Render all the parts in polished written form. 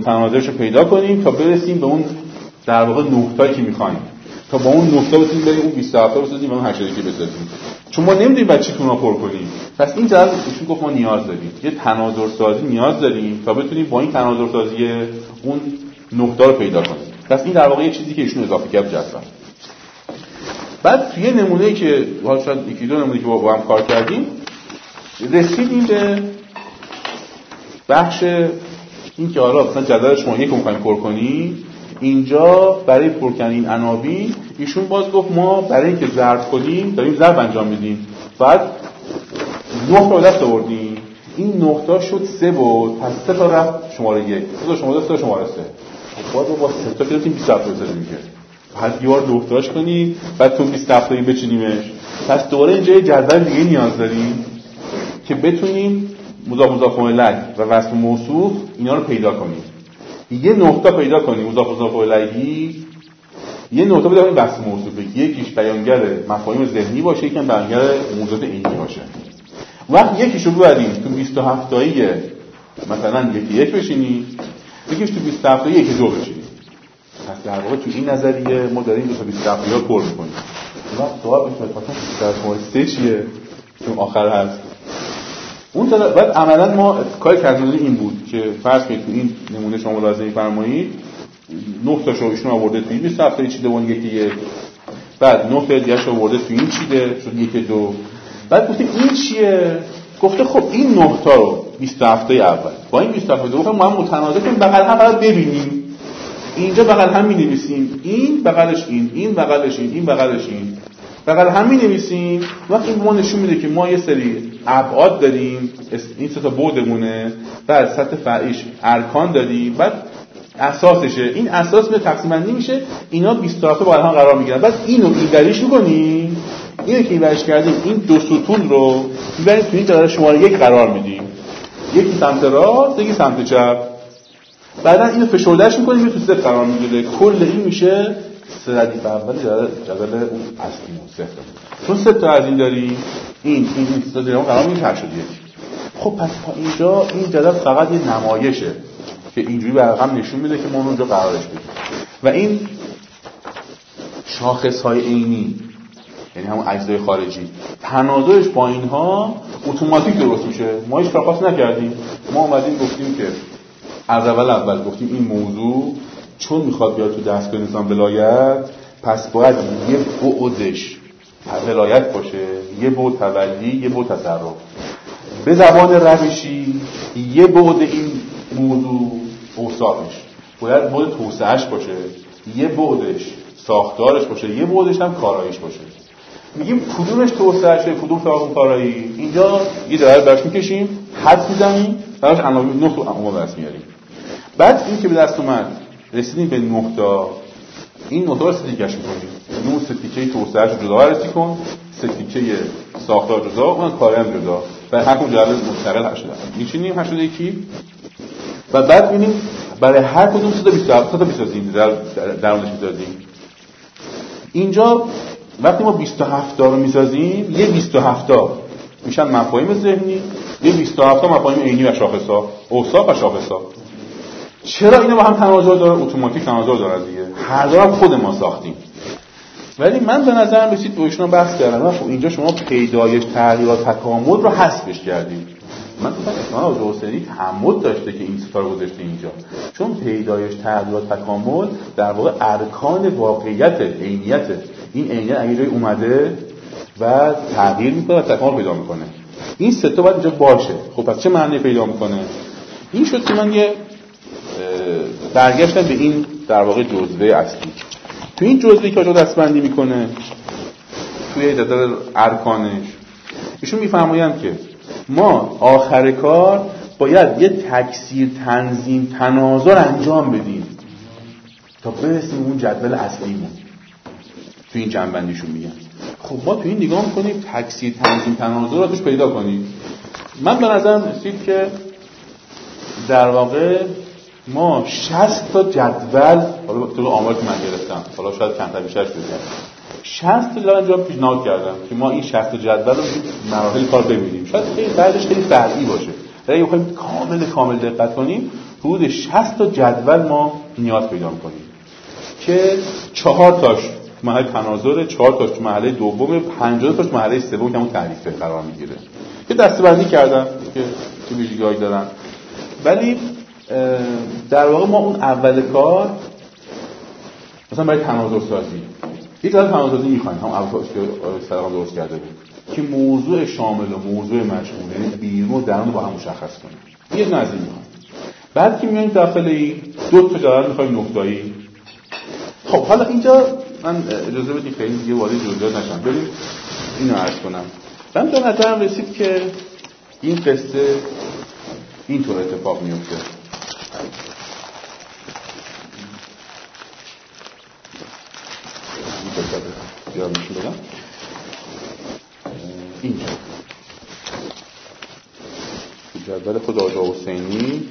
متناظرش رو پیدا کنیم تا برسیم به اون در واقع نقطه‌ای که می‌خوایم، تا با اون نقطه بتونیم بریم اون 27 تا بسازیم و اون 82 بسازیم. چون ما نمی‌دونیم بعد چی تونا پر کنیم. پس این جلسه ایشون گفت ما نیاز داریم یه تناظرسازی نیاز داریم تا بتونیم با این تناظرسازی اون نقطه رو پیدا کنیم. پس این در واقع یه چیزی که ایشون اضافه کرد جدول. بعد توی نمونه‌ای که حالا شاید یکی دو نمونه که با هم کار کردیم رسیدیم به بخش این که حالا مثلا جدول شما یک می‌خوایم پر کنیم. اینجا برای پر کردن این عناوین ایشون باز گفت ما برای اینکه ضرب کنیم داریم ضرب انجام میدیم. بعد 9 تا دست آوردیم. این 9 تا شد 3 بود. پس 3 تا رفت شماره 1. 3 تا شماره 2 تا شماره 3. بعد با 3 تا گرفتیم 27 تا بزنیم که. بعد یه بار 9 تاش کنیم بعد تو 27 تا بچینیمش. پس دوباره اینجا یه جدول دیگه نیاز داریم که بتونیم مضاف الیه و وصف موصوف اینا رو پیدا کنیم. یه نقطه پیدا کنیم مضاف الیه، یه نقطه پیدا کنیم وصف موصوف. یکیش بیانگر مفاهیم ذهنی باشه، یکم بیانگر موضوعات عینی باشه. وقت یکیشو ببریم تو 27 تایی مثلا یک بشینیم، یکیش تو 27 تایی 1-2 بشینیم. پس در واقع تو این نظریه ما داریم دو تا 27 تایی پر می‌کنیم. وقت سوال میشه مثلا شماره 3 چیه؟ چون آخر هست. اون بعد عملاً ما کاری کردیم این بود که فرض کنید تو این نمونه شما ملاحظه می‌فرمایید 9 تا شویشون آورده تو این 27 تایی چیده اون یکی، بعد 9 تا دیگه‌اش آورده تو این چیده شد 1-2. بعد گفتیم این چیه؟ گفته خب این 9 تا رو 27 تای اول با این 27 دوم ما هم متناظر کنیم، بغل هم فقط ببینیم. اینجا بغل هم می‌نویسیم این بغلش این بغلش این بغلش این بغل هم می‌نویسیم. وقتی این ما نشون میده که ما یه سری ابعاد داریم، این سه تا بعدمونه، بعد سطح فرعیش ارکان داریم، بعد اساسشه. این اساس به تقسیم بندی میشه، اینا 27 تا با هم قرار میگیرن. بعد اینو اینوریش می‌کنیم، اینو که اینوریش کردیم این دو ستون رو می‌بریم تو این جدول شماره 1 قرار میدیم، یکی سمت راست یکی سمت چپ. بعدا اینو فشردهش می‌کنیم تو 0 قرار میگیره. کل این میشه سه ردیف اول جدول اون اصلی صفر. چون 3 تا از این داریم این سه تا دیگه قرار میگیره 81. خب پس تا اینجا این جدول فقط یه نمایشه که اینجوری به رقم نشون میده که ما اونجا قرارش بدیم. و این شاخص‌های عینی یعنی همون اجزای خارجی تناظرش با اینها اتوماتیک درست میشه. ما هیچ کار خاصی نکردیم. ما اومدیم گفتیم که از اول گفتیم این موضوع چون میخواد بیاد تو دستگاه نظام ولایت، پس باید یه بعدش ولایت باشه، یه بعد تولی، یه بعد تصرف. به زبان روشی یه بعد این موضوع اوصافش باید بعد توسعهش باشه، یه بعدش ساختارش باشه، یه بعدش هم کاراییش باشه. میگیم کدومش توسعهشه، کدوم ساختار کارایی. اینجا یه دایره براش میکشیم، حد میزنیم، براش عناوین 9 تا عنوان درس میاریم. بعد این که به دست اومد رسیدیم به 9 تا، این 9 تا رو ستیکش میکنیم. اون ستیکه توسعهش رو جدا بررسی کن، ستیکه ساختار جدا، اون کاری هم جدا. و همون جدول مستقل 80 میچینیم 81 و بعد ببینیم برای هر کدوم 327 تا بسازیم درونش میذاریم. اینجا وقتی ما 27 تا رو میسازیم یه 27 تا میشن مفاهیم ذهنی، یه 27 تا مفاهیم عینی و شاخص‌ها، اوصاف و شاخص‌ها. چرا اینا با هم تناظر داره؟ اتوماتیک تناظر داره دیگه. هر دو هم خود ما ساختیم. ولی من به نظرم رسید با ایشون بحث کردم خب اینجا شما پیدایش تغییرات تکامل رو حذفش کردید. من گفتم اصلا حسینی تعمد داشته که این ستا رو گذاشته اینجا، چون پیدایش تغییرات تکامل در واقع ارکان واقعیت عینیت. این عینیت اگه جای اومده و تغییر میکنه و تکامل پیدا میکنه، این سه تا باید اینجا باشه. خب پس چه معنی پیدا میکنه؟ این شد که من یه برگشتم به این در واقع جزوه اصلی. تو این جزوهی که آجا دستبندی میکنه توی جدول ارکانش ایشون میفرمایند که ما آخر کار باید یه تکثیر تنظیم تناظر انجام بدیم تا برسیم اون جدول اصلیمون. تو این جنبندیشون میگن خب ما تو این نگاه میکنیم تکثیر تنظیم تناظر رو توش پیدا کنیم. من به نظرم رسید که در واقع ما 60 تا جدول، حالا تو آمار که من گرفتم حالا شاید کمتر بیشترش بگم، 60 تا اینجا پیشنهاد کردم که ما این 60 تا جدول رو مراحل کار ببینیم. شاید خیلی بعدش خیلی فرعی باشه، اگه بخوایم کامل دقت کنیم حدود 60 تا جدول ما نیاز پیدا می‌کنیم که 4 تاش محل تناظر، 4 تاش تو مرحله دوم، 50 تاش مرحله سوم که همون تعریفه قرار میگیره. یه دسته‌بندی کردم که تو ویژگی‌هایی دارن. ولی در واقع ما اون اول کار مثلا برای تناظر سازی یک جدول تناظر سازی می‌خوایم، هم اول که سلام درست کرده بود که موضوع شامل و موضوع مشمول، یعنی بیرون و درون رو با هم مشخص کنیم. یه نظری می‌خوایم. بعد که میایم داخل این دو تا جدول می‌خوایم نقطه‌ای. خب حالا اینجا من اجازه بدید خیلی دیگه وارد جزئیات نشم. بریم اینو عرض کنم. من به نظرم رسید که این قصه اینطور اتفاق میفته. اینجا جدول خود آقا حسینی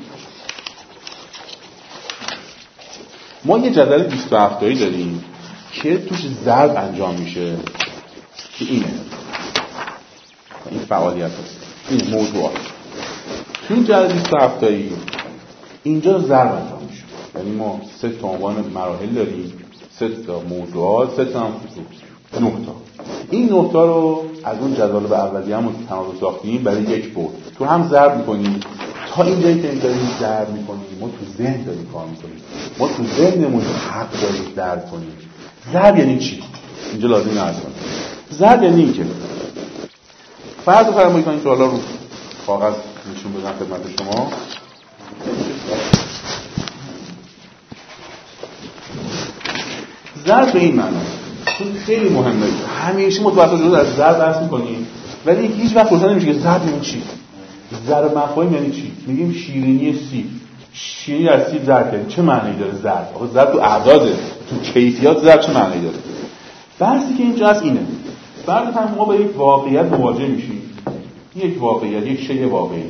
ما یه جدول 27 تایی داریم که توش ضرب انجام میشه که اینه، این فعالیت هست، این موضوعات. تو این جدول 27 تایی اینجا ضرب انجام میشه، یعنی ما 3 تا عنوان مراحل داریم، 3 تا موضوعات، 3 تا هم نقطه. این نقطه رو از اون جدول به اولیه‌مون تناظر ساختیم برای یک بعد تو هم ضرب می‌کنیم تا اینجایی که داریم ضرب می‌کنیم. ما تو ذهن داریم کار می‌کنیم، ما تو ذهنمون حق داریم ضرب کنیم. ضرب یعنی چی؟ اینجا لازم نرسیم. ضرب یعنی این که فرض فرمایید من این سوالا رو کاغذ نشون بدم خدمت شما. ضرب به این معنی خیلی مهمه، همیشه متوسط شده از ضرب بحث می‌کنیم ولی هیچ وقت روشن نمیشه که ضرب یعنی چی. ضرب مفاهیم یعنی چی؟ میگیم شیرینی سیب، شیرینی از سیب ضرب یعنی چه معنی داره ضرب؟ آخه ضرب تو اعداده، تو کیفیات ضرب چه معنی داره؟ بحثی که اینجا هست اینه. بعد هم ما با یک واقعیت مواجه میشیم، یک واقعیت، یک شیء واقعی.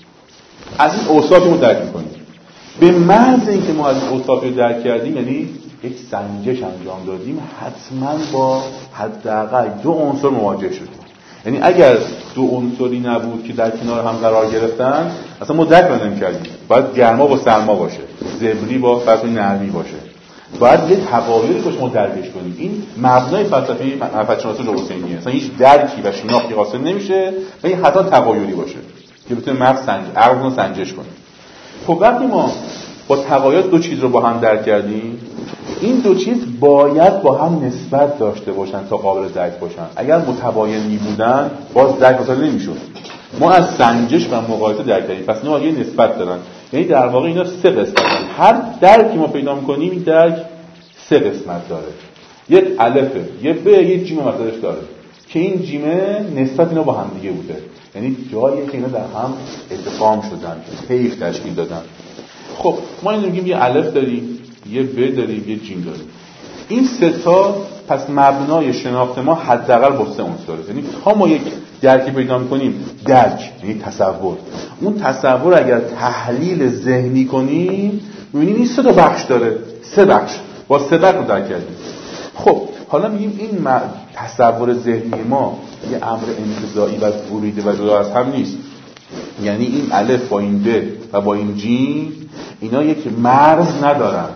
از این اوصافی رو درک می‌کنیم. به محض اینکه ما از این اوصاف رو درک کردیم یعنی یک سنجش انجام دادیم، حتما با حداقل 2 عنصر مواجه شدیم. یعنی اگر 2 عنصری نبود که در کنار هم قرار گرفتن اصلا ما درک نمی‌کردیم. باید گرما با سرما باشه، زبری با فضای نرمی باشه، باید یه تقابلی باشه ما درکش کنیم. این مبنای فلسفه شناسی حسینیه. اصلا هیچ درکی و شناختی حاصل نمیشه و این حتی تقابلی باشه که بتونه مغز عقل رو سنجش کنه. خب وقتی ما با تقابل 2 چیز رو با هم درک کردیم، این 2 چیز باید با هم نسبت داشته باشن تا قابل درک باشن. اگر متباین می‌بودن باز درک حاصل نمی‌شد. ما از سنجش و مقایسه درک کردیم، پس اینا یه نسبت دارن. یعنی در واقع اینا 3 قسمتن. هر درکی ما پیدا می‌کنیم این درک 3 قسمت داره. یک الفه، یک ب، یک جیم مثلاش داره که این جیمه نسبت اینا با هم دیگه بوده. یعنی جاییه که اینا در هم ادغام شدن، طیف تشکیل دادن. خب ما اینو میگیم یه الف داریم، یه ب داریم، یه جیم داریم. این 3 تا پس مبنای شناخت ما حداقل با 3 عنصره. یعنی تا ما یک درکی پیدا می‌کنیم، درک یعنی تصور. اون تصور اگر تحلیل ذهنی کنیم، می‌بینیم این 3 تا بخش داره. 3 بخش. با 3 بخش رو درک کردیم. خب حالا میگیم این تصور ذهنی ما یه امر انتزاعی و بریده و جدا از هم نیست. یعنی این الف با این ب و با این جیم اینا یک مرز ندارن.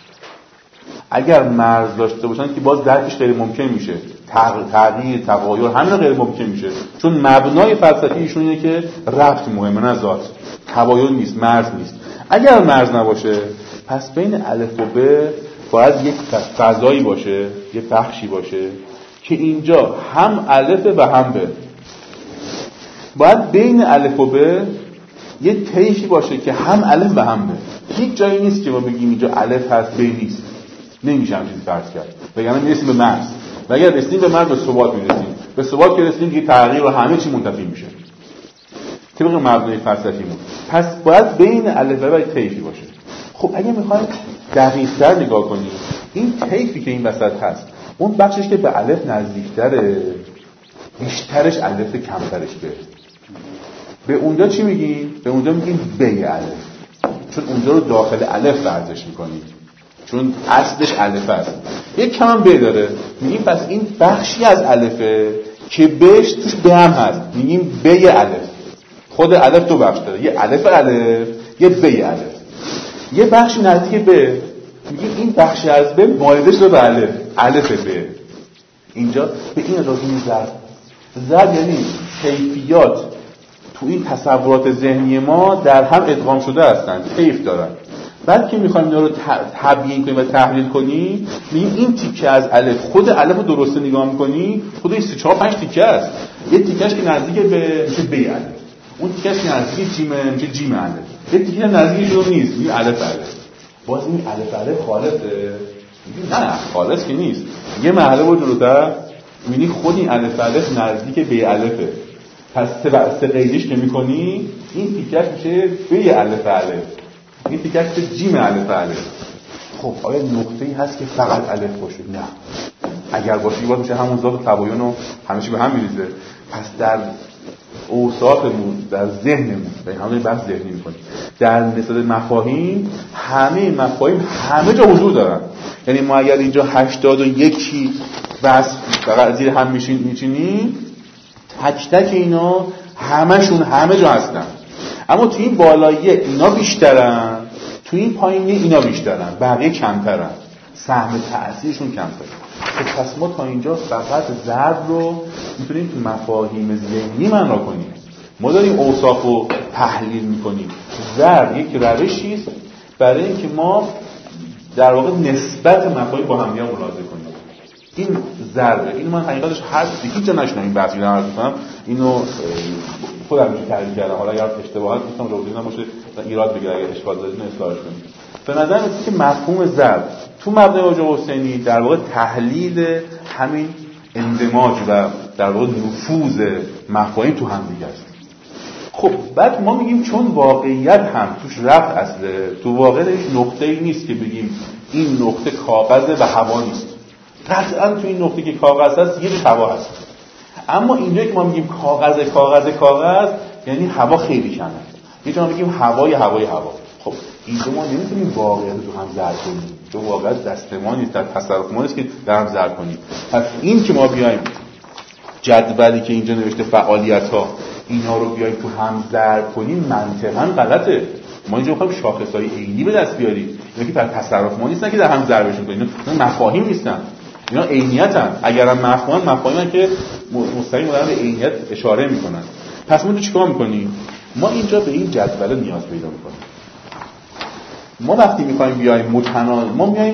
اگر مرز داشته باشن که باز درکش غیر ممکن میشه، تغییر، تغایر همین غیر ممکن میشه، چون مبنای فلسفی ایشون اینه که ربط مهمه نه ذات، تغایر نیست، مرز نیست. اگر مرز نباشه پس بین الف و ب باید یک فضایی باشه، یک بخشی باشه که اینجا هم الف و هم ب. باید بین الف و ب یه طیفی باشه که هم الف و هم ب. هیچ جایی نیست که ما بگیم اینجا الف هست ب نیست. نمیشه همچین فرض کرد. وگرنه میرسیم به مرز. و اگر رسیدیم به مرز به ثبات میرسیم. به ثبات که رسیدیم که تغییر و همه چی منتفی میشه. طبق مبنای فلسفیمون. پس باید بین الف و ب طیفی باشه. خب اگه میخوایم دقیق‌تر نگاه کنیم، این طیفی که این وسط هست، اون بخشش که به الف نزدیک‌تره، بیشترش الف، کمترش ب. به اونجا چی میگیم؟ به اونجا میگیم ب الف. چون اونجا رو داخل الف ورزش میکنیم. چون اصلش الف است. یک کم هم ب داره. میگیم پس این بخشی از الفه که بش توش ب هم هست. میگیم ب الف. خود الف 2 بخش داره. یه الف، یه ب الف. یه بخشی نزدیک به، میگیم این بخش از به مایلش رو به الف به. اینجا به این اجازه ضرب یعنی کیفیات تو این تصورات ذهنی ما در هم ادغام شده هستن، کیف دارن. بعد که میخوایم اینا رو تبیین کنیم و تحلیل کنیم، میگیم این تیکه از الف، خود الف رو درسته نگاه میکنی، خودش 3 4 5 تیکه است. یه تیکهش که نزدیک به میشه ب الف، اون تیکهش که نزدیک جیم میشه جیم الف، یه تیکه نزدیکش رو نیست میگیم الف الف. باز این الف خالصه؟ نه خالص که نیست. یه مرحله بود جلوتر میبینی خود این الف نزدیک به الفه. پس سه قیدش که میکنی این تیکش میشه به الف الف، این تیکش میشه جیم الف الف. خب آیا نقطه‌ای هست که فقط الف باشه؟ نه. اگر باشه باید میشه همون ذات تباین و همه چی به هم میریزه. پس در اوصافمون، در ذهنمون، به همین بحث ذهنی میکنیم، در نسبت مفاهیم، همه مفاهیم همه جا حضور دارن. یعنی ما اگر اینجا 81 بس فقط زیر هم میچینیم، تک تک اینا همشون همه جا هستن. اما تو این بالاییه اینا بیشترن، تو این پایینیه اینا بیشترن، بقیه کمترن، سهم تأثیرشون کمتره. پس ما تا اینجا فقط ضرب رو میتونیم تو مفاهیم ذهنی معنا کنیم. ما داریم اوصاف رو تحلیل میکنیم. ضرب یک روشی است برای اینکه ما در واقع نسبت مفاهیم با هم دیگه ملاحظه کنیم. این ضربه، اینو من حقیقتش هیچ جا نشنم این بحثی رو عرض می‌کنم، اینو خودم میشه تعریف کردم. حالا اگر اشتباهات گفتم روزی نباشه ایراد بگیره، اگه اشکال داره اینو اصلاحش کنیم. به نظر میاد که مفهوم ضرب تو مبنای واژه حسینی در واقع تحلیل همین اندماج و در واقع نفوذ مفاهیم تو هم دیگه است. خب بعد ما میگیم چون واقعیت هم توش رفت اصله، تو واقع هیچ نقطه‌ای نیست که بگیم این نقطه کاغذه و هوا نیست. قطعا تو این نقطه که کاغذ هست یه جور هوا هست. اما اینجا که ما میگیم کاغذ یعنی هوا خیلی کمه. یه جا میگیم هوا. خب اینجا ما نمیتونیم واقعیت رو هم ضرب کنیم، چون واقعیت دست ما نیست، در تصرف ما نیست که در هم ضرب کنیم. پس این که ما بیایم جدولی که اینجا نوشته فعالیت‌ها اینا رو بیایم تو هم ضرب کنیم منطقاً غلطه. ما اینجا می‌خوایم شاخص‌های عینی به دست بیاریم، اینا که در تصرف ما نیستن که در هم ضربشون کنیم. اینا مفاهیم نیستن، اینا عینیتن. اگرم مفاهیمن که مستقیم دارن به عینیت اشاره میکنن. پس ما چیکار میکنیم؟ ما اینجا به این جدول نیاز پیدا میکنیم. ما وقتی میخوایم بیایم ما میایم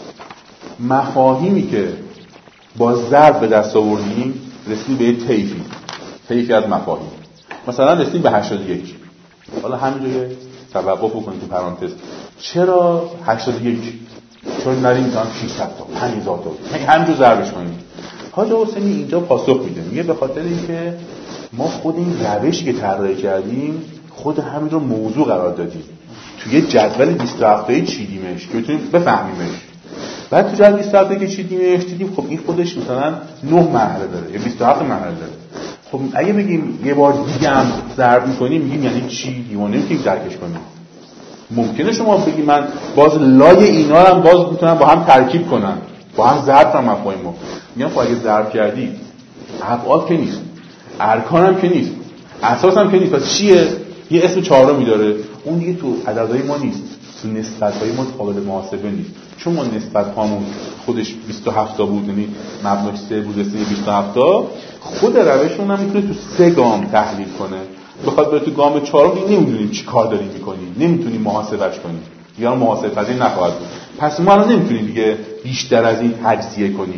مفاهیمی که با ضرب به دست آوردیم رسیدیم به طیفی از مفاهیم. مثلا رسیدیم به 81. حالا همینجوری توقف کنیم تو پرانتز. چرا 81؟ چون نریم تا 600 تا 5000 تا همینجور ضربش کنیم. حاج حسینی اینجا پاسخ میده، میگه به خاطر اینکه ما خود این روشی که طراحی کردیم خود همین رو موضوع قرار دادیم، توی جدول 27 تایی چیدیمش که بتونیم بفهمیمش. بعد تو جدول 27 تایی که چیدیمش دیدیم خب این خودش مثلا 9 مرحله داره یا 27 مرحله داره. خب اگه بگیم یه بار دیگه هم ضرب می‌کنیم میگیم یعنی چی؟ دیوانه نمی‌تونیم درکش کنیم. ممکنه شما بگی من باز لای اینا رو هم باز میتونم با هم ترکیب کنم، با هم ضرب کنم مفاهیمو. میگم خب اگه ضرب کردی ابعاد که نیست، ارکان هم که نیست، اساس هم که نیست، پس چیه؟ یه اسم چهارمی داره، اون دیگه تو عددهای ما نیست، تو نسبت‌های ما قابل محاسبه نیست. چون ما نسبت هامون خودش 27 تا بود، یعنی مبناش 3 بود، رسید 27 تا، خود روشمون هم میتونه تو 3 گام تحلیل کنه. بخواد بره تو گام 4 دیگه نمیدونیم چی کار داریم میکنیم، نمیتونیم محاسبهش کنیم، یا محاسبه پذیر نخواهد بود. پس ما الان نمیتونیم دیگه بیشتر از این تجزیه کنیم.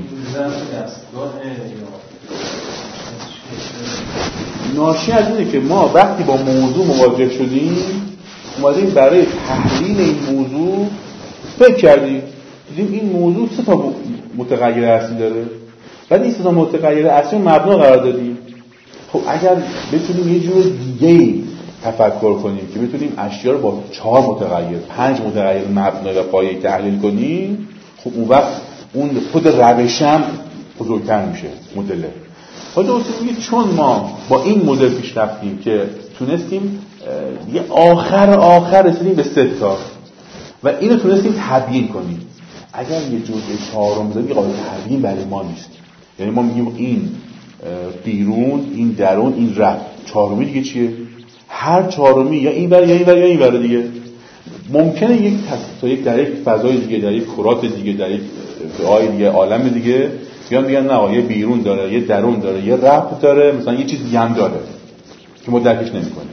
ناشی از اینه که ما وقتی با موضوع مواجه شدیم اومدیم برای تحلیل این موضوع فکر کردیم، دیدیم این موضوع 3 تا متغیر اصلی داره، بعد این 3 تا متغیر اصلی رو مبنا قرار دادیم. خب اگر بتونیم یه جور دیگه‌ای تفکر کنیم که بتونیم اشیا رو با 4 متغیر 5 متغیر مبنا و پایه تحلیل کنیم، خب اون وقت اون خود روشم بزرگتر میشه مدل. حالا میگه چون ما با این مدل پیش رفتیم که تونستیم یه آخر رسیدیم به 3 تا و اینو تونستیم تبیین کنیم، اگر یه جزء 4 بذاریم قابل تبیین برای ما نیست. یعنی ما میگیم این بیرون، این درون، این رفت، 4 دیگه چیه؟ هر 4 یا این ور یا این ور یا این ور دیگه. ممکنه یک در یک فضای دیگه، در یک کرات دیگه، در یک فضای دیگه، عالم دیگه میگن نه یه بیرون داره، یه درون داره، یه ربط داره، مثلا یه چیز دیگه هم داره که ما درکش نمی‌کنیم.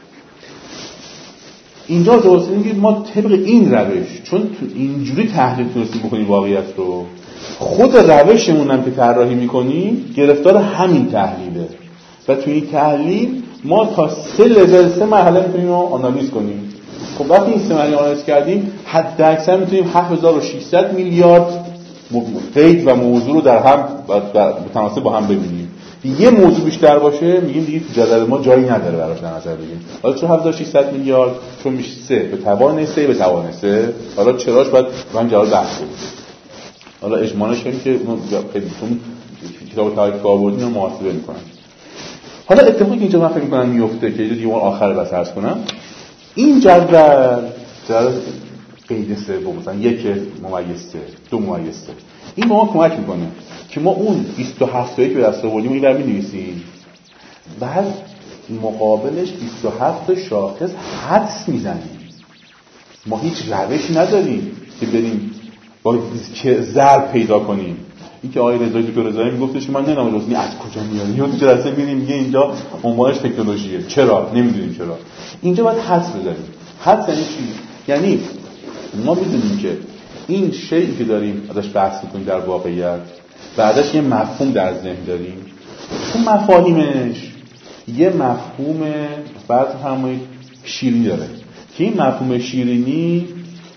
اینجا درست میگه ما طبق این روش، چون تو اینجوری تحلیل درستی بکنیم واقعیت رو، خود روشمون هم که طراحی می‌کنیم گرفتار همین تحلیله و تو این تحلیل ما تا 3 مرحله می‌تونیم رو آنالیز کنیم. خب وقتی این 3 مرحله آنالیز کردیم حد اکثر می‌تونیم 7600 میلیارد قید و موضوع رو در هم متناسب با هم ببینیم. یه موضوع بیشتر باشه میگیم دیگه تو جدول ما جایی نداره براش در نظر بگیریم. حالا چون 7600 میلیارد چون میشه 3 به توان 3 به توان 3، حالا چراش باید با هم جواب بحث کنیم. حالا اجمالش کنیم که اون خیلی تون کتاب تاریخ آوردین رو محاسبه می‌کنن. حالا اتفاقی که اینجا من فکر می‌کنم میفته که یه دیوار آخر بس عرض کنم، این جدول قید سوم مثلا 1 ممیز 3 2 ممیز 3 این به ما کمک میکنه که ما اون 27 تایی که به دست آوردیم رو اینور می‌نویسیم، بعد مقابلش 27 شاخص حدس میزنیم. ما هیچ روشی نداریم که بریم با که ضرب پیدا کنیم. این که آقای رضایی دکتر رضایی میگفتش من نمیدونم روزی از کجا میاد، یا تو جلسه می‌بینیم میگه اینجا عنوانش تکنولوژیه، چرا نمیدونیم چرا. اینجا باید حدس بزنیم. حدس یعنی چی؟ یعنی ما می‌دونیم که این شیئی که داریم ازش بحث می‌کنیم در واقعیت، بعدش یه مفهوم در ذهن داریم. اون مفاهیمش یه مفهوم فرض فرمایید شیرینی داره که این مفهوم شیرینی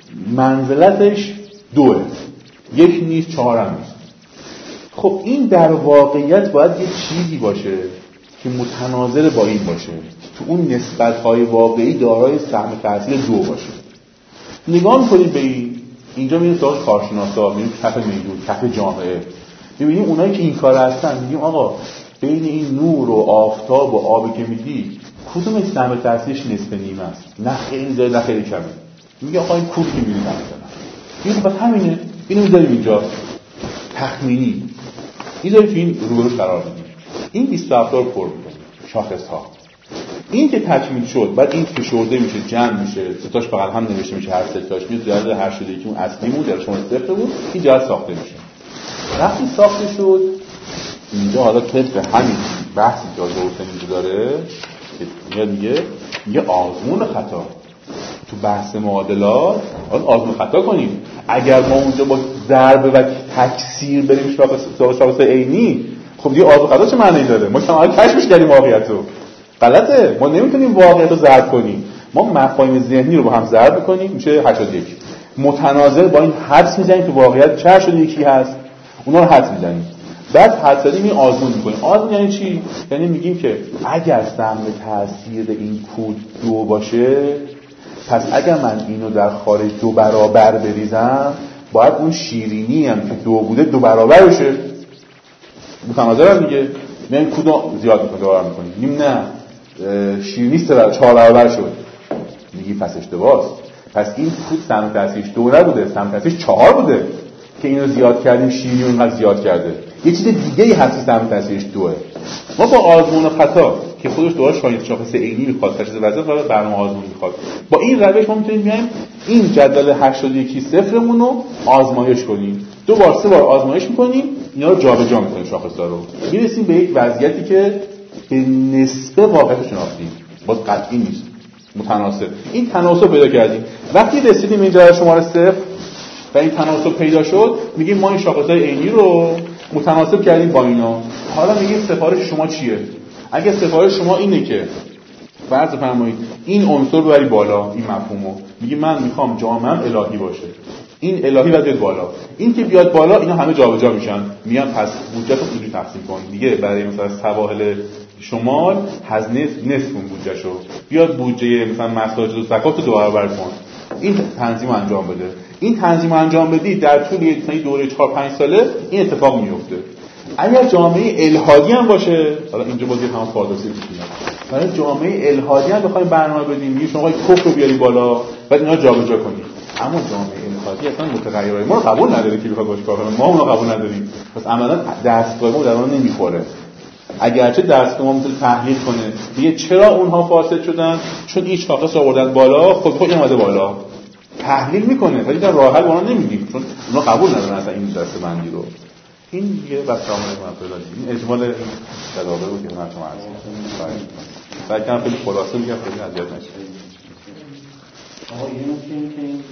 منزلتش 2، 1 نیست 4 هم نیست. خب این در واقعیت باید یه چیزی باشه که متناظر با این باشه، تو اون نسبت‌های واقعی دارای سهم تأثیر 2 باشه. نگاه می‌کنید به اینجا می‌بینید داش کارشناسا، می‌بینید کف میدون، کف جامعه، می‌بینیم اونایی که این کار هستن، میگیم آقا بین این نور و آفتاب و آبی که میدی کدوم سهم تأثیرش نصف نیم است، نه خیلی زیاد نه خیلی کمه. میگه آقا این کور که می‌بینید مثلا میگه همینه، اینو می‌ذاریم اینجا تخمینی می‌ذاریم تو این روبروش قرار بدیم. این 27 رو پر می‌کنیم شاخص‌ها. این که تکمیل شد بعد این فشرده میشه، جمع میشه، ستاش بغل هم نوشته میشه، هر ستاش میاد در هر شده که اون اصلیمون در شما صفر بود این جهت ساخته میشه. وقتی ساخته شد اینجا حالا طبق همین بحثی که حسین اینجا داره میاد میگه آزمون خطا. تو بحث معادلات آزمون خطا کنیم. اگر ما اونجا با ضرب و تکثیر بریم شاخص عینی، خب دیگه آزمون خطا چه معنی داره؟ ما شما کشفش کردیم واقعیتو. غلطه. ما نمیتونیم واقعیت رو ضرب کنیم. ما مفاهیم ذهنی رو با هم ضرب کنیم میشه 81. متناظر با این حدس میزنیم تو واقعیت چه 81 هست، اونا رو حدس میزنیم. بعد حدس زدیم این آزمون میکنیم. آزمون یعنی چی؟ یعنی میگیم که اگر سهم تاثیر این کود 2 باشه، پس اگر من اینو در خارج 2 برابر بریزم باید اون شیرینی هم که 2 بوده 2 برابر بشه. متناظرم دیگه. میگیم کدو زیاد میکنیم دوباره میکنیم. میگیم نه شیرینی 4 برابر شد. میگی پس اشتباهه. پس این کود سهم تاثیرش 2 نبوده، سهم تاثیرش 4 بوده که اینو زیاد کردیم، شیرینی اونقدر زیاد کرده. یه چیز دیگه‌ای هست سهم تاثیرش 2. ما با آزمون خطا که خودش دوباره شاخص عینی میخواد، تشخیص وضعیت و برنامه آزمون میخواد، با این روش ما میتونیم بیایم این جدول 81 صفرمون رو آزمایش کنیم. 2 بار 3 بار آزمایش میکنیم، اینا رو جابجا میکنیم شاخص‌ها رو، میرسیم به یک وضعیتی که به نسبه واقعیت شناختیم، باز قطعی نیست، متناسب. این تناسب پیدا کردیم. وقتی رسیدیم اینجا شماره 0 و این تناسب پیدا شد، میگیم ما این شاخص‌های عینی رو متناسب کردیم با اینا. حالا میگیم سفارش شما چیه؟ اگه سفارش شما اینه که فرض فرمایید این عنصر رو بری بالا، این مفهومو میگی من میخوام جامعه‌ام الهی باشه، این الهی باید بیاد بالا، این که بیاد بالا اینا همه جابجا میشن، میگن پس بودجه‌تو اینجوری تقسیم کن دیگه، برای مثلا سواحل شمال نصف اون بودجه‌شو بیاد بودجه مثلا مساجد و زکات رو 2 برابر کن. این تنظیم انجام بده. این تنظیم انجام بدی در طول یه دوره 4-5 ساله این اتفاق میفته. اگر جامعه الهادی هم باشه، حالا اینجا باید هم فارداسی بشیم، برای جامعه الهادی هم بخوایم برنامه بدیم، میگه شما کفر رو بیاری بالا بعد اینا جابجا کنید. اما جامعه الهادی اصلا متغیرهای ما رو قبول نداره که بخواد باش کار کنه، ما اون رو قبول نداریم. پس عملاً دستگاه ما در اون نمیخوره. اگرچه دستگاه ما میتونه تحلیل کنه میگه چرا اونها فاسد شدن، چون این شاخص آوردن بالا، خود اومده بالا. تحلیل میکنه ولی در راه حل اونا نمیدیم چون اونا قبول ندارن اصلا این دسته‌بندی رو. این دیگه بچه‌ها مثلا این اجمال تدابیر بود که من شما عرض کردم. بعد کم خیلی خلاصه میگم خیلی اذیت نشه. آقا یه نکته که این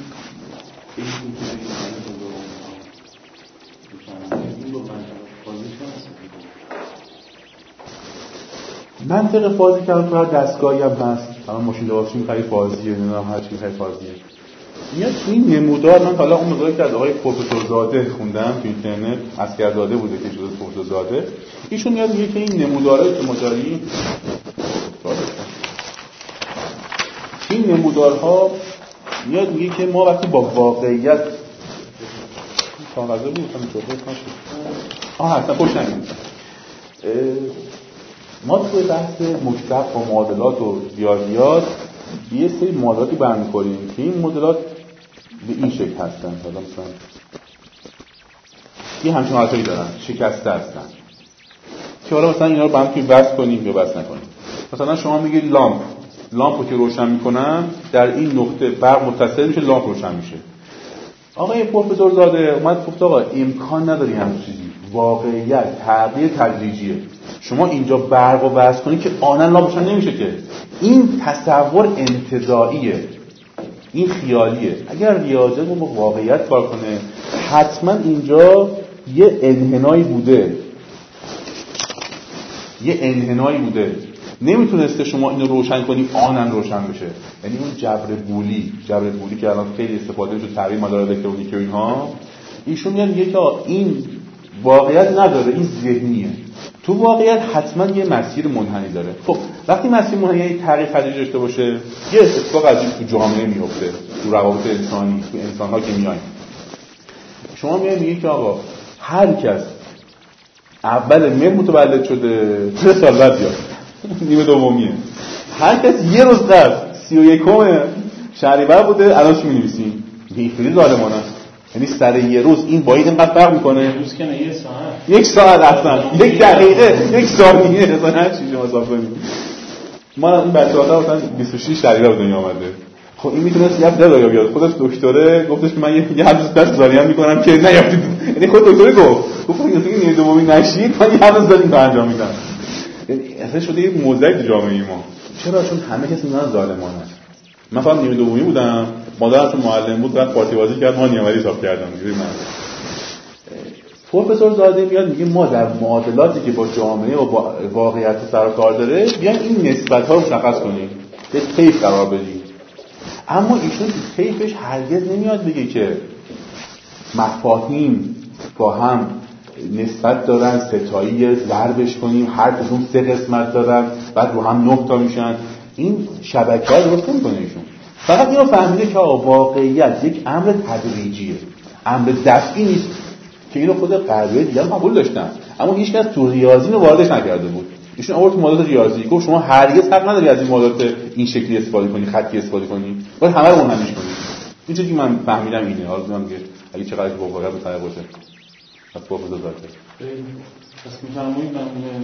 منطق فازی کردن تو دستگاهی هم هست. الان ماشین لباسشون می‌خری فازیه، نمیدونم هر چی می‌خری فازیه. میاد این نمودار من حالا اون مقداری که از آقای پروفسور زاده خوندم تو اینترنت، اسکرزاده بوده که شده پروفسور زاده، ایشون میاد میگه که این نمودارهایی که ما داریم این نمودارها میاد میگه که ما وقتی با واقعیت کاغذا بود همین جواب کنه اصلا خوش نمیاد ما توی بحث مشتق با معادلات و ریاضیات یه سری معادلاتی برمی‌خوریم که این معادلات به این شکل هستن. حالا مثلا این همچین حالتایی دارن، شکسته هستن که حالا مثلا اینا رو با هم توی بس کنیم یا بس نکنیم. مثلا شما میگید لامپو که روشن میکنم در این نقطه برق متصل میشه، لامپ روشن میشه. آقای پروفسور زاده اومد گفت آقا امکان نداری همین چیزی، واقعیت تغییر تدریجیه. شما اینجا برق رو بس کنید که آنن لامپ روشن نمیشه که. این تصور انتزاعیه، این خیالیه. اگر ریاضیات با واقعیت کار کنه حتما اینجا یه انحنایی بوده، نمیتونسته شما اینو روشن کنی آنن روشن بشه. یعنی اون جبر بولی که الان خیلی استفاده میشه تعبیر مدار الکترونیکی و اینها، ایشون میگه که این واقعیت نداره، این ذهنیه. تو واقعیت حتما یه مسیر منحنی داره. خب وقتی مسیر منحنی یعنی تغییر تدریجی داشته باشه، یه اتفاق عجیب تو جامعه میفته، تو روابط انسانی، تو انسان‌ها که میاین. شما میگید که آقا هر کس اول مه متولد شده 3 سال بعد بیاد نیمه دومیه. هر کس یه روز قبل 31 شهریور بوده الان چی می‌نویسیم؟ این خیلی ظالمانه است. یعنی سر یه روز این با اینقدر فرق میکنه. روز که نه یک ساعت اصلا 1 دقیقه 1 ثانیه مثلا هر چیزی حساب کنیم. ما این بچه‌ها مثلا 26 شهریور به دنیا اومده. خب این میتونست یه دلایل بیاد. خودش دکتره گفتش که من یه حبس دست زاریم میکنم که نیافتید. یعنی خود دکتر گفت اینکه نیمه دومی نشید من یه حبس داریم که انجام میدم. یعنی اصلا شده یه موزاییک تو جامعه ما. چرا؟ چون همه کس میگن ظالمانه است. من فقط نیمه دومی بودم، مادرم چون معلم بود رفت پارتی بازی کرد، ما نیمه‌ای حساب کردم دیگه. من پروفسور زاده میاد میگه ما در معادلاتی که با جامعه و با واقعیت سر و کار داره بیان این نسبت‌ها رو مشخص کنیم، به طیف قرار بدیم. اما ایشون تو طیفش هرگز نمیاد بگه که مفاهیم با هم نسبت دارن، ستایی ضربش کنیم، هر کدوم 3 قسمت دارن بعد رو هم 9 تا میشن. این شبکه رو درست نمی‌کنه ایشون. فقط اینو فهمیده که واقعیت یک امر تدریجیه، امر دفعی نیست که اینو خود غربی‌ها دیگه قبول داشتن، اما هیچ کس تو ریاضی رو واردش نکرده بود. ایشون آورد تو معادلات ریاضی گفت شما هرگز حق نداری از این معادلات این شکلی استفاده کنی، خطی استفاده کنی، باید همه رو منحنیش کنی. این چیزی که من فهمیدم اینه. حالا میگم که اگه چقدر واقعا به طریق باشه از پروفسور زاده پس می‌فرمایید من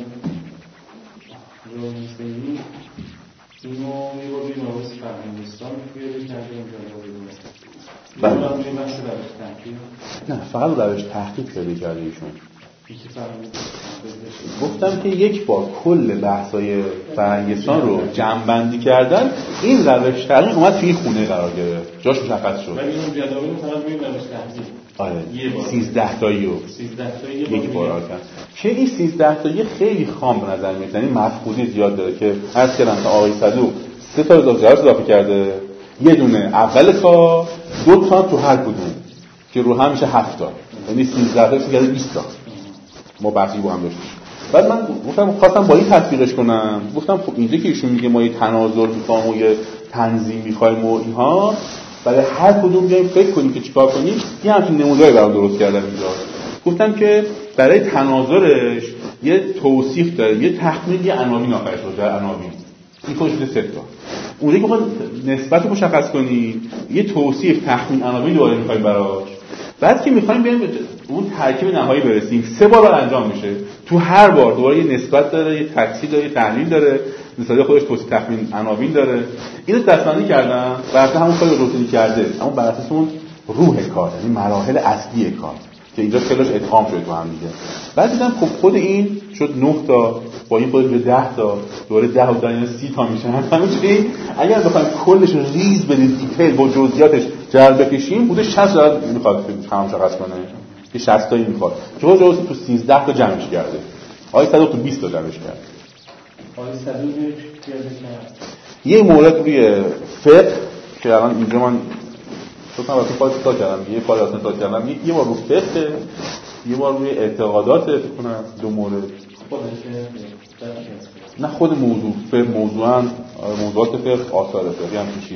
روزی اینو می‌بردیم روز فرهنگستان پیاده کردیم که بله. نه فقط روش تحقیق پیاده کرده ایشون. گفتم که یک بار کل بحث‌های فرهنگستان رو جمع‌بندی کردن، این روش تحقیق اومد توی خونه قرار گرفت، جاش مشخص شد. ولی اون جداول فقط می‌بینیم روش تحقیق. آره 13 تایی رو 13 تایی یک بار کرد که این 13 تایی خیلی خام به نظر میاد، یعنی مفقودی زیاد داره که عرض کردم تا آقای صدوق 3 تا اضافه کرده، یه دونه اول کار، 2 تا تو هر کدوم که رو هم میشه 7 تا، یعنی 13 تاش میشه 20 تا. ما بحثی با هم داشتیم. بعد من گفتم خواستم با این تطبیقش کنم، گفتم خب اینجا که ایشون میگه ما یه تناظر میخوام و یه تنظیم میخوایم و اینها، برای هر کدوم بیایم فکر کنیم که چیکار کنیم. یه همچین نموداری برام درست کردم اینجا. گفتم که برای تناظرش یه توصیف داره، یه تخمین، یه عناوین آخرش باشه، عناوین. این خودش 3 تا. اونجا که ما نسبت رو مشخص کنیم، یه توصیف، تخمین، عناوین دوباره می‌خوایم براش. بعد که می‌خوایم بیایم به اون ترکیب نهایی برسیم، 3 بار انجام میشه. تو هر بار دوباره یه نسبت داره، یه تکثیر داره، یه تحلیل داره. مثلا خودش توصیف تخمین عناوین داره. اینو دستبندی کردم بر اساس همون کاری روتینی کرده، اما بر اساس اون روح کار، یعنی مراحل اصلی کار که اینجا خیلیش ادغام شده تو هم دیگه. بعد دیدم خب خود این شد 9 تا، با این خود میشه 10 تا، دوباره 10 و 10 یعنی 30 تا میشه. همینجوری اگر بخوایم کلش ریز بدیم دیتیل با جزئیاتش جلب بکشیم بوده 60 تا میخواد تمام مشخص کنه که 60 تایی میخواد. چون جوزی تو 13 تا جمعش کرده. آقای صدوق تو 20 تا جمعش کرد. آقای صدوق پیاده کرد. یه مورد روی فقه که الان اینجا من چون وقتی فایل تا کردم، یه فایل اصلا تا کردم، یه بار رو فقه، یه بار روی اعتقادات فکر کنم، دو مورد. نه خود موضوع فقه، موضوعاً موضوعات فقه، آثار فقه هم چیز.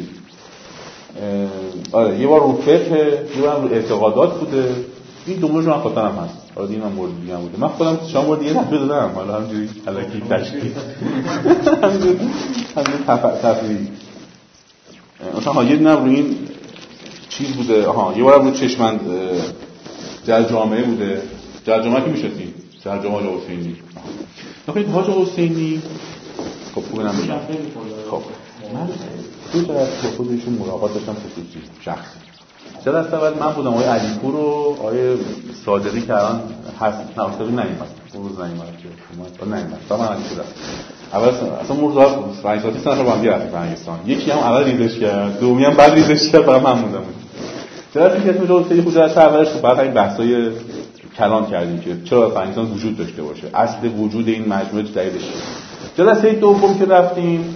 آره یه بار رو فقه، یه بار رو اعتقادات بوده. این دو مورد من خاطرم هست. آره این هم مورد دیگه هم بوده. من خودم شما مورد دیگه دفعه دادم، حالا همینجوری الکی تشکیل. همینجوری تفریح. مثلا یه دونه روی این چیز بوده، یه بار رو چشمند جل جامعه بوده. جل جامعه که میشدیم جل جامعه حاج حسینی. نکنید حاج حسینی خب خوبه نمیدونم. خب من دو تا از خودشون ملاقات داشتم خصوصی شخصی. جلسه اول من بودم، آقای علیپور و آقای صادقی که الان هست. نه صادقی نمیاد، روز نمیاد که نمیاد. تا من علیپور اول اصلا مرزا رئیس سازی رو با هم رفتیم فرنگستان. یکی هم اول ریزش کرد، دومی هم بعد ریزش کرد، فقط من موندم. جلسه که اسمش خیلی خوب جلسه اولش تو بعد این بحثای کلام کردیم که چرا فرنگستان وجود داشته باشه، اصل وجود این مجموعه دلیلش چیه. جلسه دوم که رفتیم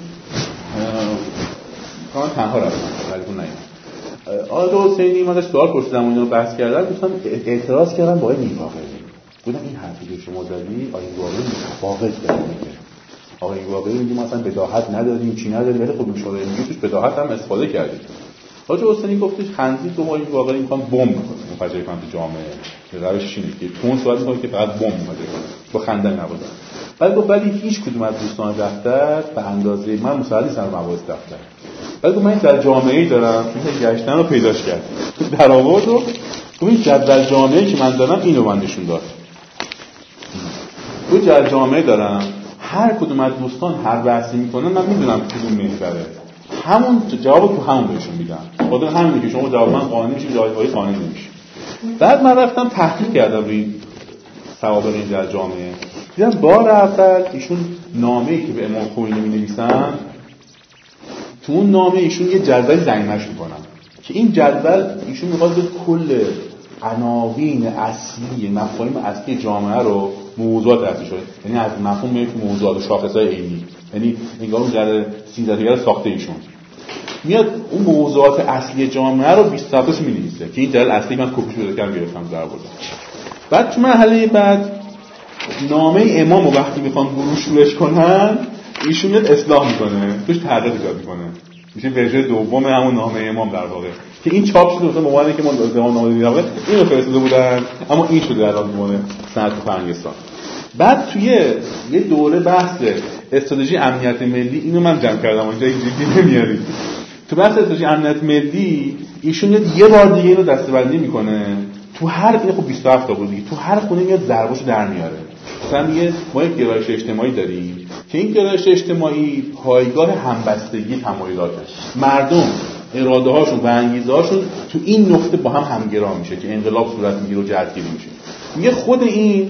کاملا تنها رفتم، ولی نمیاد. آقای حسینی ما داشت سوال پرسیدم و اینو بحث کردن، دوستان اعتراض کردن با این واقعی. بودم این حرفی که شما زدی آقای واقعی متفاوت داره میگه. آقای واقعی میگه ما اصلا بداهت نداریم، چی نداریم، ولی خب مشاوره میگه توش بداهت هم استفاده کردید. آقای حسینی گفتش خنزیر تو آقای واقعی میخوان بمب منفجر کنن تو جامعه. که روش اینه که تون سوال میکنه که فقط بمب منفجر کنه. با خنده نبوده. ولی هیچ کدوم از دوستان دفتر به اندازه من مساعد سر مباحث دفتر. ولی من در جامعه‌ای دارم که گشتن رو پیداش کرد. در آورد رو این جدول جامعه‌ای که من دارم اینو من نشون داد. تو جدول جامعه دارم، هر کدوم از دوستان هر بحثی میکنن من میدونم کدوم بهتره. همون جواب تو همون بهشون میدم. خاطر همینه که شما جواب من قانونی میشه، جوابای قانونی نمیشه. بعد من رفتم تحقیق کردم روی سوابق این جدول جامعه. دیدم بار اول ایشون نامه‌ای که به امام خمینی می‌نویسن، تو اون نامه ایشون یه جدول زنگمش میکنن که این جدول ایشون میخواد به کل عناوین اصلی مفاهیم اصلی جامعه رو موضوعات اصلی شده، یعنی از مفهوم میاد که موضوعات و شاخصهای عینی، یعنی انگار اون جدول 13 ساخته ایشون میاد اون موضوعات اصلی جامعه رو 20 صفحه‌اش می‌نویسه که این جدول اصلی من کپیش بده کردم گرفتم در بردم. بعد تو مرحله بعد نامه امام رو وقتی میخوان بروشورش کنن ایشون میاد اصلاح میکنه، توش تغییر ایجاد میکنه، میشه ورژن دوم همون نامه امام در واقع که این چاپ شده. مثلا موقعی که ما زمان نامه دیدیم اینو فرستاده بودن اما این شده الان میمونه سند فرنگستان. بعد توی یه دوره بحث استراتژی امنیت ملی اینو من جمع کردم اونجا جدی نمیارید. تو بحث استراتژی امنیت ملی ایشون یه بار دیگه اینو دسته‌بندی میکنه. تو هر این خب 27 تا بود دیگه، تو هر خونه میاد ضربشو در میاره. مثلا میگه ما یک گرایش اجتماعی داریم که این گرایش اجتماعی پایگاه همبستگی تمایلاته. مردم اراده هاشون و انگیزه هاشون تو این نقطه با هم همگرا میشه که انقلاب صورت میگیره و جهتگیری میشه. میگه خود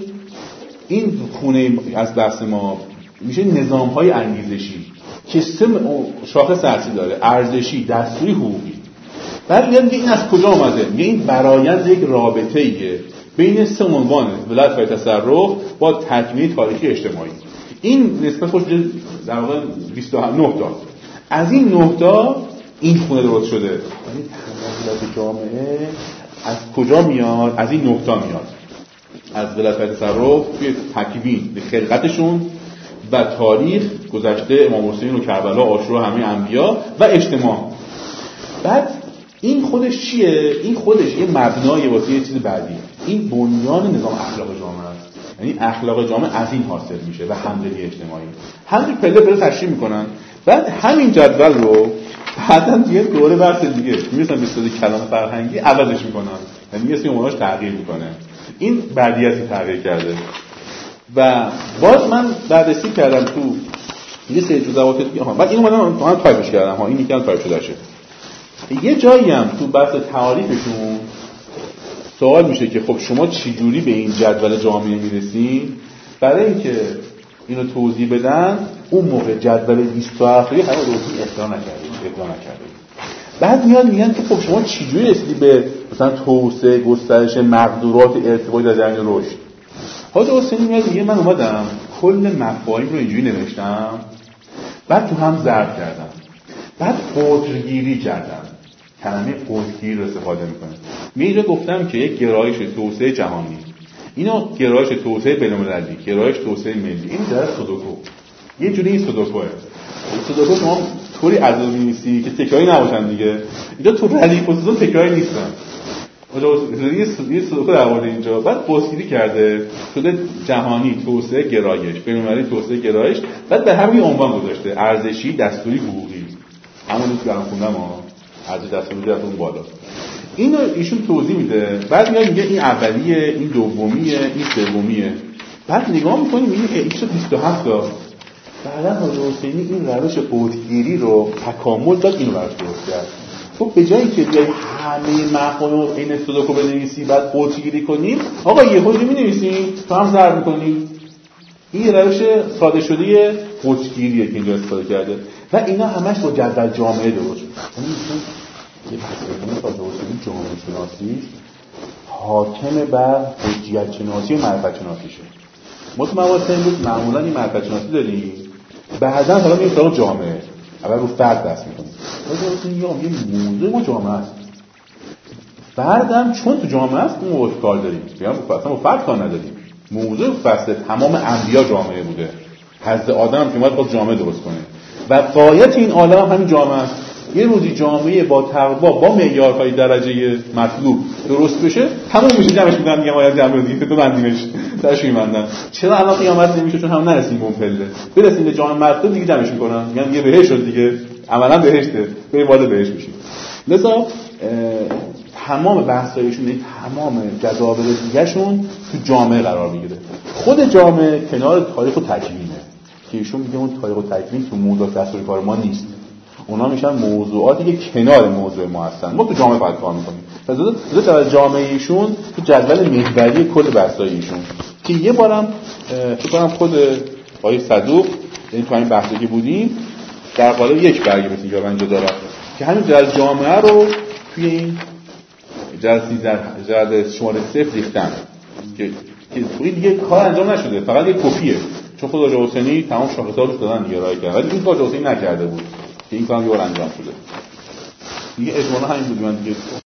این خونه از دست ما میشه نظام‌های انگیزشی که سه شاخص اصلی داره: ارزشی، دستوری، حقوقی. بعد میگه این از کجا اومده؟ میگه این برآیند یک رابطه‌ایه بین سه عنوان: ولایت و تصرف با تکمیل تاریخی اجتماعی. این نسبت خوش در واقع 29 تا. از این 9 تا این خونه درست شده. یعنی تحولات جامعه از کجا میاد؟ از این 9 تا میاد. از ولایت و تصرف توی تکوین خلقتشون و تاریخ گذشته امام حسین و کربلا، عاشورا، همه انبیا و اجتماع. بعد این خودش چیه؟ این خودش یه مبنای واسه یه چیز بعدی. این بنیان نظام اخلاق جامعه است. یعنی اخلاق جامعه از این حاصل میشه و همدلی اجتماعی. همین پله پله تشریح میکنن. بعد همین جدول رو بعداً توی دوره بحث دیگه میرسن به استفاده کلام فرهنگی عوضش میکنن. یعنی اسم اوناش تغییر میکنه. این بعدیتی تغییر کرده. و باز من بررسی کردم تو یه سری جزئیات دیگه بعد اینو من تو هم تایپش کردم ها، این یکی هم تایپ شده شه. یه جایی هم تو بحث تعاریفشون سوال میشه که خب شما چی جوری به این جدول جامعه میرسین؟ برای اینکه اینو توضیح بدن اون موقع جدول 20 تا حرفی همه روزی اختیار نکردید. بعد میگن که خب شما چی جوری رسیدی به مثلا توسعه، گسترش مقدورات ارتباطی در جریان رشد؟ حاجی حسینی میگه من اومدم کل مفاهیم رو اینجوری نوشتم، بعد تو هم ضرب کردم، بعد قطرگیری کردم. کلمه قطرگیری رو استفاده میکنه. اینجا گفتم که یک گرایش توسعه جهانی، اینو گرایش توسعه بین‌المللی، گرایش توسعه ملی، این در سودوکو. یه جوری این سودوکوه. سودوکو شما طوری عدد می‌نویسی که تکراری نباشن دیگه. اینجا تو ردیف و سودوکو تکراری نیستن. یه سودوکو در مورد اینجا بعد قطرگیری کرده شده جهانی توسعه گرایش، بین‌المللی توسعه گرایش، بعد به همین عنوان گذاشته ارزشی، دستوری، حقوقی. همون که الان خوندم ارزش دستوری در اون بالا. اینو ایشون توضیح میده. بعد میگه این اولیه، این دومیه، این سومیه. بعد نگاه می‌کنیم میگه ایکس 27 تا. بعدا حاجی حسینی این روش قطرگیری رو تکامل داد، اینو براش درست کرد. خب به جایی که بیای همه مفاهیم این سودوکو بنویسی بعد قطرگیری کنیم، آقا یهو می‌نویسیم تو هم ضرب می‌کنیم. این روش ساده شده قطرگیریه که اینجا استفاده کرده و اینا همش با جدول جامعه درست شد. یه پسرمون حاجی حسینی جامعه شناسی حاکم بر حجیت شناسی و معرفت شناسیشه. ما تو مواد امروز معمولا این معرفت شناسی داریم، بعداً حالا میریم سراغ جامعه، اول رو فرد دست میکنیم. حاجی حسینی یه موضوع ما جامعه است. فردم چون تو جامعه است اون موضوع کار داریم. میگم اصلا با فرد کار نداریم. موضوع فصل تمام انبیا جامعه بوده. حضرت آدم که اومد با جامعه درست کنه و غایت این عالم همین جامعه است. یه روزی جامعه با تقوا با معیارهای درجه مطلوب درست بشه، تمام میشه. جمعش میگن میگم آیا جمع دیگه تو بندیمش تاش میمندن. چرا الان قیامت نمیشه؟ چون هم نرسیم به اون پله. برسیم به جامعه مطلوب دیگه جمعش میکنن، میگن یه بهشت شد دیگه، عملاً بهشته، بریم وارد بهشت میشیم. لذا تمام بحثایشون، تمام جذابه دیگه‌شون تو جامعه قرار میگیره. خود جامعه کنار تاریخ و تکوینه که ایشون میگه اون تاریخ و تکوین تو موضوع دستور کار ما نیست. اونا میشن موضوعاتی که کنار موضوع ما هستن. ما تو جامعه باید کار میکنیم. پس در جامعه ایشون تو جدول محوری کل بحثای ایشون که یه بارم فکر کنم خود آقای صدوق این تو این بحثی که بودیم در قالب یک برگه مثل اینجا من دارم که همین جدول جامعه رو توی این جدول شماره 0 ریختن که توی دیگه کار انجام نشده، فقط یه کپیه. چون خود حاجی حسینی تمام شاخص‌ها رو دادن دیگه ارائه کرد، ولی این کار حاجی حسینی نکرده بود که این کار یه بار انجام شده. دیگه اجمالا همین بود. من دیگه